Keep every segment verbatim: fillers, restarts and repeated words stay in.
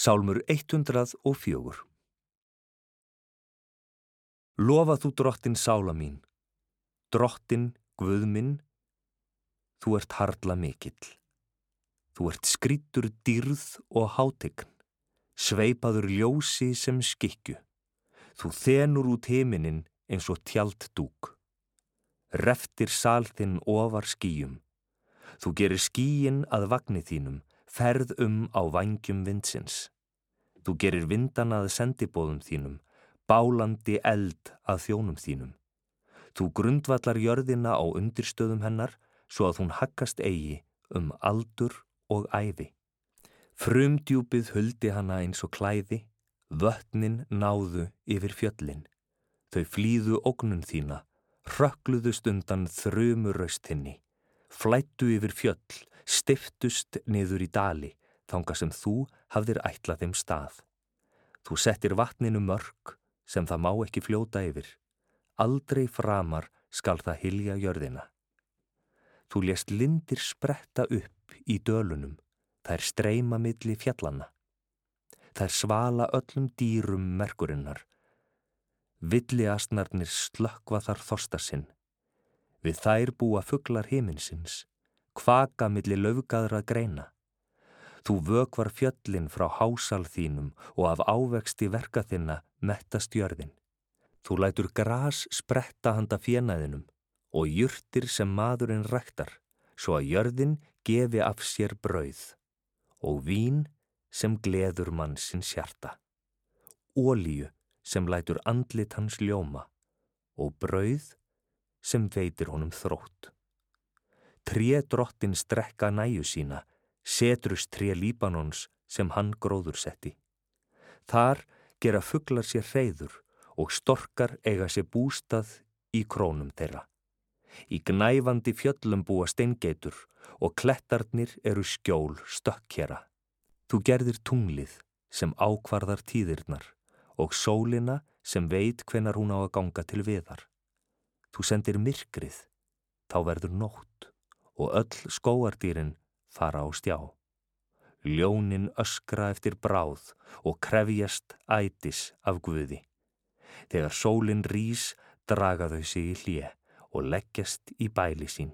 Sálmur hundrað og fjögur. Lofa þú drottin sála mín, drottin Guð minn, þú ert harla mikill. Þú ert skrýddur dýrð og hátign, sveipaður ljósi sem skikkju. Þú þenur út himinin eins og tjalddúk. Reftir sal þinn ofar skýjum. Þú gerir skýin að vagni þínum, ferð um á vængjum vindsins. Þú gerir vindana að sendiboðum þínum, bálandi eld að þjónum þínum. Þú grundvallar jörðina á undirstöðum hennar, svo að hún haggast eigi um aldur og ævi. Frumdjúpið huldi hana eins og klæði, vötnin náðu yfir fjöllin. Þau flýðu ógnun þína, hrökkluðust undan þrumuraust þinni, flæddu yfir fjöll, stiftust niður í dali, þangað sem þú hafðir ætlað þeim stað. Þú settir vatninu mörk sem það má ekki fljóta yfir. Aldrei framar skal það hylja jörðina. Þú lést lindir spretta upp í dölunum, þær streyma milli fjallanna. Þær svala öllum dýrum merkurinnar. Villiasnarnir slökkva þar þorsta sinn. Við þær búa fuglar himinsins, kvaka milli laufgaðra greina. Þú vökvar fjöllin frá hásal þínum og af ávexti verka þinna mettast jörðin. Þú lætur gras spretta handa fénaðinum og jurtir sem maðurinn ræktar, svo að jörðin gefi af sér brauð og vín sem gleður mannsins hjarta, olíu sem lætur andlit hans ljóma og brauð sem veitir honum þrótt. Tré drottins drekka næju sína, setrus tré Líbanons sem hann gróður setti. Þar gera fuglar sér hreiður og storkar eiga sér bústað í krónum þeirra. Í gnæfandi fjöllum búa steingeitur og klettarnir eru skjól stökkera. Þú gerðir tunglið sem ákvarðar tíðirnar og sólina sem veit hvenar hún á að ganga til viðar. Þú sendir myrkrið, þá verður nótt og öll skógardýrin fara á stjá. Ljónin öskra eftir bráð og krefjast ætis af Guði. Þegar sólin rís draga þau sig í hlé og leggjast í bæli sín.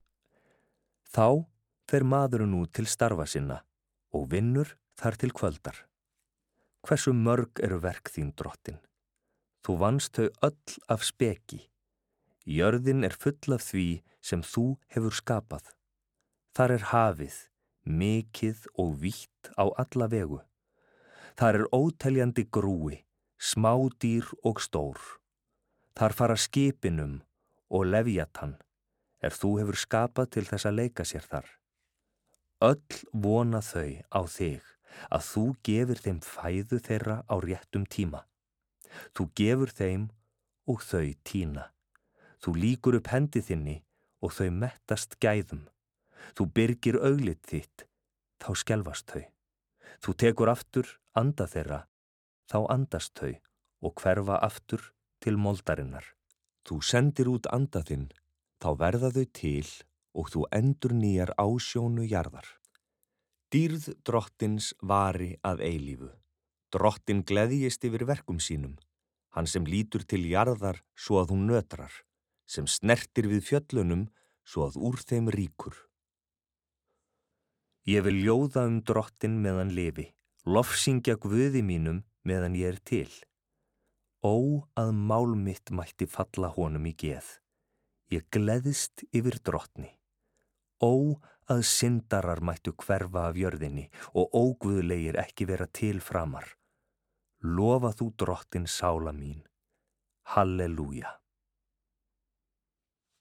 Þá fer maðurinn út til starfa sinna og vinnur þar til kvöldar. Hversu mörg eru verk þín, drottin? Þú vannst þau öll af speki. Jörðin er full af því sem þú hefur skapað. Þar er hafið, mikið og vítt á alla vegu. Þar er óteljandi grúi, smádýr og stór. Þar fara skipinum og lefjatan, er þú hefur skapað til þess að leika sér þar. Öll vona þau á þig, að þú gefir þeim fæðu þeirra á réttum tíma. Þú gefur þeim og þau tína. Þú lýkur upp hendi þinni og þau mettast gæðum. Þú byrgir augliti þitt, þá skelfast þau. Þú tekur aftur anda þeirra, þá andast þau og hverfa aftur til moldarinnar. Þú sendir út anda þinn, þá verða þau til og þú endurnýjar ásjónu jarðar. Dýrð drottins vari að eilífu. Drottin gleðjist yfir verkum sínum, hann sem lítur til jarðar svo að hún nötrar, sem snertir við fjöllunum svo að úr þeim ríkur. Ég vil ljóða um drottin meðan lifi, lofsyngja Guði mínum meðan ég er til. Ó, að mál mitt mætti falla honum í geð. Ég gleðst yfir drottni. Ó, að syndarar mættu hverfa af jörðinni og óguðlegir ekki vera til framar. Lofa þú drottin sála mín. Halleluja.